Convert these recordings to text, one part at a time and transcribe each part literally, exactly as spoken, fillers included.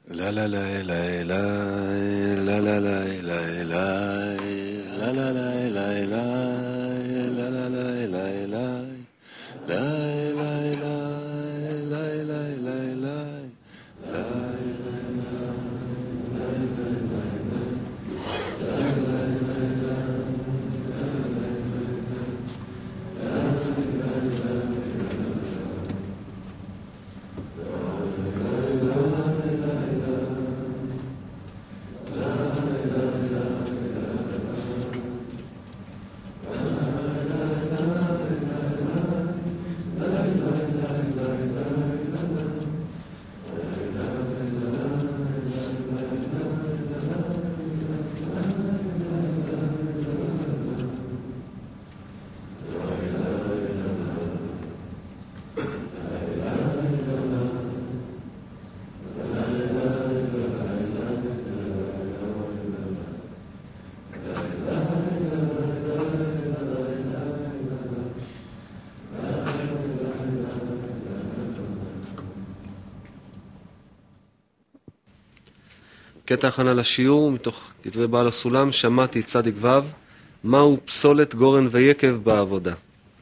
La la la la la la la la la la la la la la la la la la la la קטע הכנה לשיעור מתוך כתבי בעל הסולם, שמעתי צדיק ו', מהו פסולת גורן ויקב בעבודה.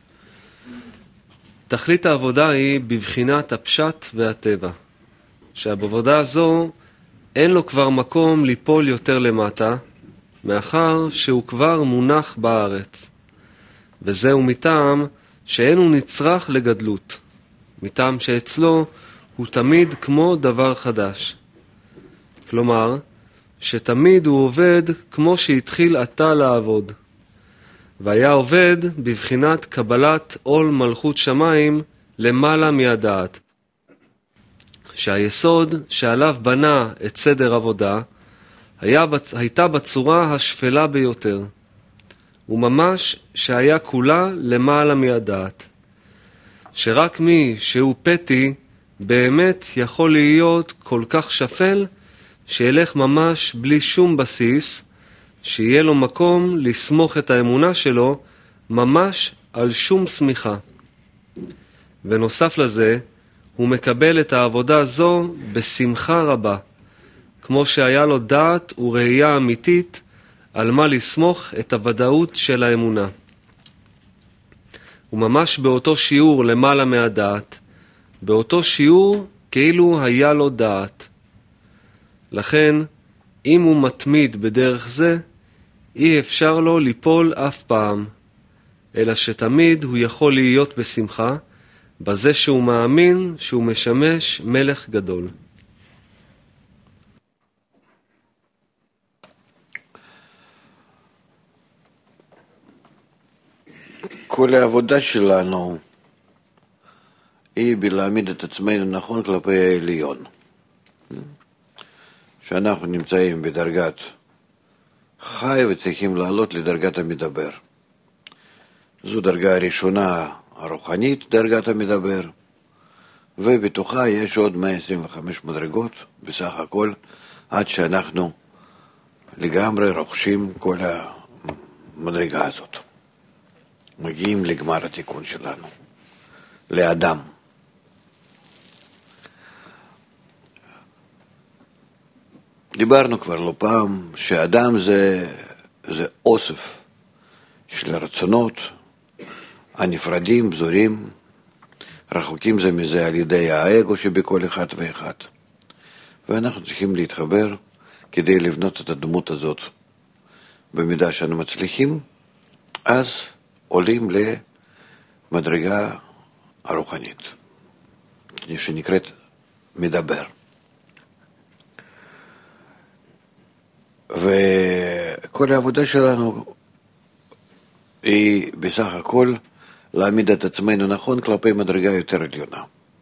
תכלית העבודה היא בבחינת הפשט והטבע, שהעבודה הזו אין לו כבר מקום ליפול יותר למטה, מאחר שהוא כבר מונח בארץ. וזהו מטעם שאין הוא נצרך לגדלות, מטעם שאצלו הוא תמיד כמו דבר חדש. כלומר, שתמיד הוא עובד כמו שהתחיל עתה לעבוד. והיה עובד בבחינת קבלת עול מלכות שמיים למעלה מהדעת. שהיסוד שעליו בנה את סדר עבודה, היה, הייתה בצורה השפלה ביותר. וממש שהיה כולה למעלה מהדעת. שרק מי שהוא פתי באמת יכול להיות כל כך שפל, שילך ממש בלי שום בסיס, שיהיה לו מקום לסמוך את האמונה שלו ממש על שום סמיכה. ונוסף לזה, הוא מקבל את העבודה הזו בשמחה רבה, כמו שהיה לו דעת וראייה אמיתית על מה לסמוך את הוודאות של האמונה. וממש באותו שיעור למעלה מהדעת, באותו שיעור כאילו היה לו דעת. לכן, אם הוא מתמיד בדרך זה, אי אפשר לו ליפול אף פעם, אלא שתמיד הוא יכול להיות בשמחה, בזה שהוא מאמין שהוא משמש מלך גדול. כל העבודה שלנו היא בלהעמיד את עצמנו נכון כלפי העליון. שאנחנו נמצאים בדרגת חי וצריכים לעלות לדרגת המדבר. זו דרגה הראשונה הרוחנית, דרגת המדבר, ובתוכה יש עוד מאה עשרים וחמש מדרגות בסך הכל, עד שאנחנו לגמרי רוכשים כל המדרגה הזאת. מגיעים לגמר התיקון שלנו, לאדם. דיברנו כבר לא פעם שאדם זה, זה אוסף של רצונות הנפרדים, בזורים, רחוקים זה מזה על ידי האגו שבכל אחד ואחד. ואנחנו צריכים להתחבר כדי לבנות את הדמות הזאת. במידה שאנו מצליחים, אז עולים למדרגה הרוחנית, שנקראת מדבר. וכל העבודה שלנו היא בסך הכל להעמיד את עצמנו נכון כלפי מדרגה יותר עליונה.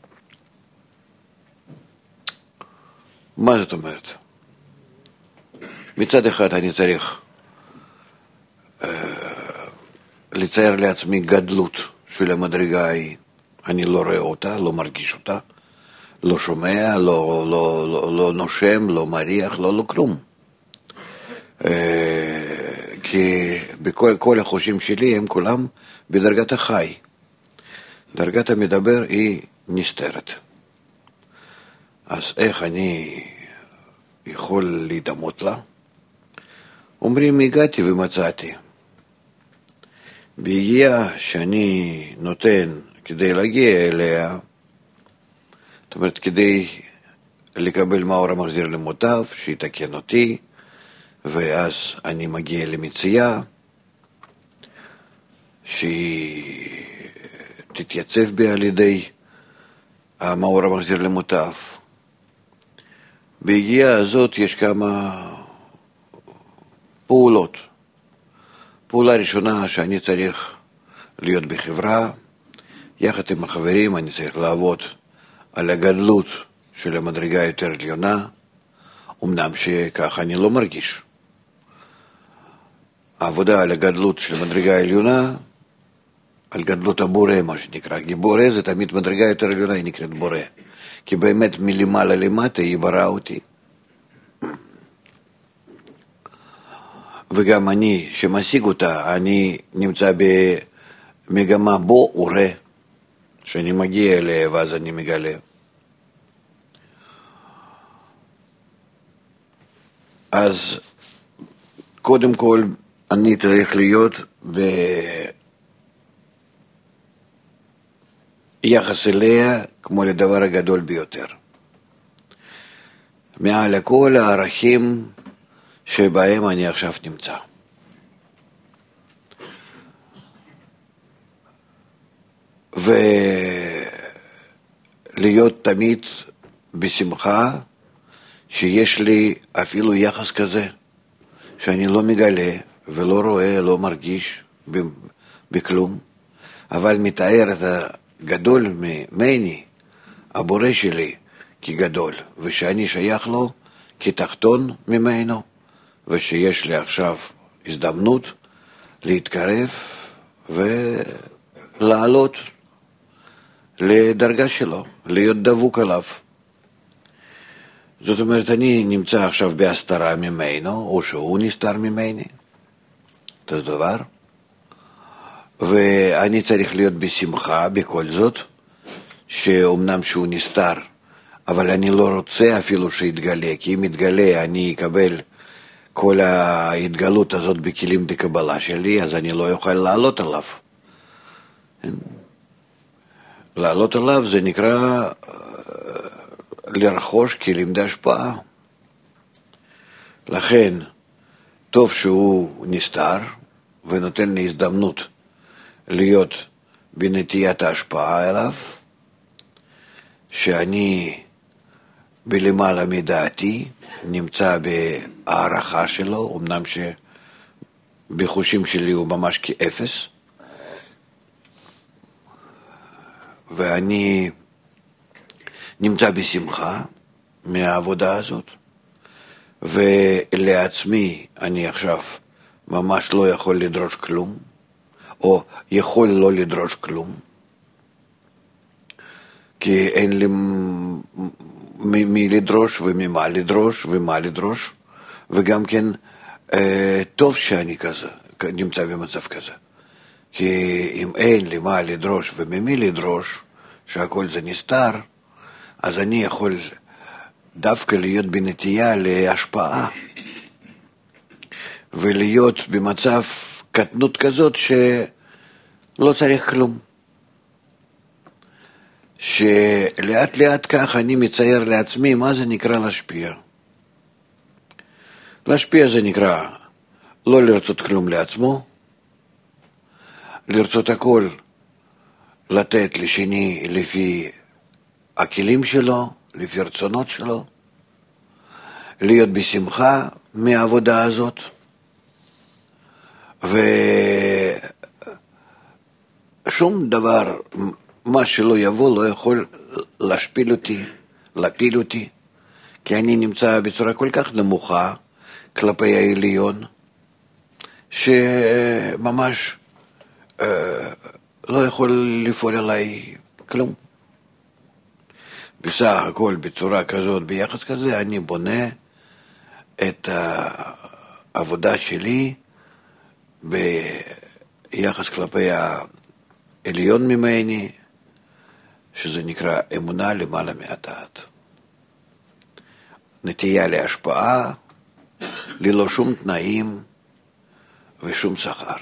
מה זאת אומרת? מצד אחד אני צריך אה, לצייר לעצמי גדלות של המדרגה ההיא. אני לא רואה אותה, לא מרגיש אותה, לא שומע, לא, לא, לא, לא נושם, לא מריח, לא, לא כלום. כי בכל כל החושים שלי הם כולם בדרגת החי. דרגת המדבר היא נסתרת. אז איך אני יכול להידמות לה. אומרים, הגעתי ומצאתי. בהגיעה שאני נותן כדי להגיע אליה, זאת אומרת, כדי לקבל מאור המחזיר למוטב, שיתקן אותי, ואז אני מגיע למציאה, שהיא תתייצב בי על ידי המאור המחזיר למוטב. בהגיעה הזאת יש כמה פעולות. פעולה ראשונה, שאני צריך להיות בחברה, יחד עם החברים אני צריך לעבוד על הגדלות של המדרגה יותר עליונה, אמנם שכך אני לא מרגיש. העבודה על הגדלות של המדרגה העליונה, על גדלות הבורא, מה שנקרא, כי בורא זה תמיד מדרגה יותר עליונה, היא נקראת בורא. כי באמת מלמעלה למטה היא בראה אותי. וגם אני, שמשיג אותה, אני נמצא במגמה בו וראה, שאני מגיע אליה ואז אני מגלה. אז קודם כל אני צריך להיות ביחס אליה כמו לדבר הגדול ביותר. מעל הכל הערכים שבהם אני עכשיו נמצא. ולהיות תמיד בשמחה שיש לי אפילו יחס כזה, שאני לא מגלה ולא רואה, לא מרגיש בכלום, אבל מתאר את הגדול ממני, הבורא שלי, כגדול, ושאני שייך לו כתחתון ממנו, ושיש לי עכשיו הזדמנות להתקרב ולעלות לדרגה שלו, להיות דבוק עליו. זאת אומרת, אני נמצא עכשיו בהסתרה ממנו, או שהוא נסתר ממני, אותו דבר, ואני צריך להיות בשמחה בכל זאת, שאומנם שהוא נסתר, אבל אני לא רוצה אפילו שיתגלה, כי אם יתגלה אני אקבל כל ההתגלות הזאת בכלים דקבלה שלי, אז אני לא אוכל לעלות עליו. לעלות עליו זה נקרא לרכוש כלים דהשפעה. לכן, טוב שהוא נסתר ונותן לי הזדמנות להיות בנטיית ההשפעה אליו, שאני בלמעלה מדעתי, נמצא בהערכה שלו, אמנם שבחושים שלי הוא ממש כאפס, ואני נמצא בשמחה מהעבודה הזאת, ולעצמי אני עכשיו ממש לא יכול לדרוש כלום, או יכול לא לדרוש כלום, כי אין לי מי לדרוש וממה לדרוש ומה לדרוש, וגם כן אה, טוב שאני כזה, נמצא במצב כזה. כי אם אין לי מה לדרוש וממי לדרוש, שהכל זה נסתר, אז אני יכול דווקא להיות בנטייה להשפעה, ולהיות במצב קטנות כזאת שלא צריך כלום. שלאט לאט כך אני מצייר לעצמי מה זה נקרא להשפיע. להשפיע זה נקרא לא לרצות כלום לעצמו, לרצות הכל לתת לשני לפי הכלים שלו, לפי רצונות שלו, להיות בשמחה מהעבודה הזאת, ושום דבר, מה שלא יבוא לא יכול להשפיל אותי, להפיל אותי, כי אני נמצא בצורה כל כך נמוכה כלפי העליון, שממש אה, לא יכול לפעול עליי כלום. בסך הכל בצורה כזאת, ביחס כזה, אני בונה את העבודה שלי ביחס כלפי העליון ממני, שזה נקרא אמונה למעלה מהדעת. נטייה להשפעה, ללא שום תנאים ושום שכר.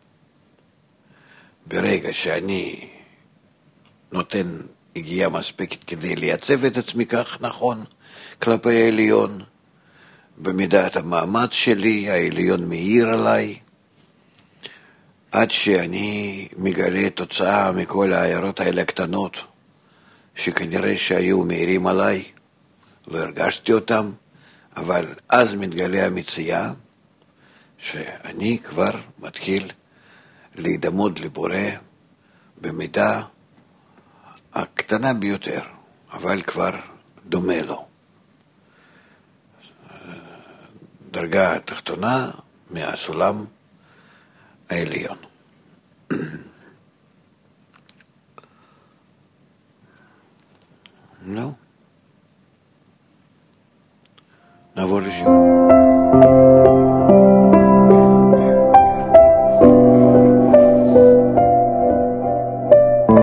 ברגע שאני נותן הגיעה מספקת כדי לייצב את עצמי כך נכון כלפי העליון, במידת המאמץ שלי, העליון מאיר עליי, עד שאני מגלה תוצאה מכל העיירות האלה הקטנות, שכנראה שהיו מאירים עליי, לא הרגשתי אותם, אבל אז מתגלה המציאה, שאני כבר מתחיל להידמות לבורא במידה הקטנה ביותר, אבל כבר דומה לו. דרגה תחתונה מהסולם העליון. לא. נעבור לשיעור.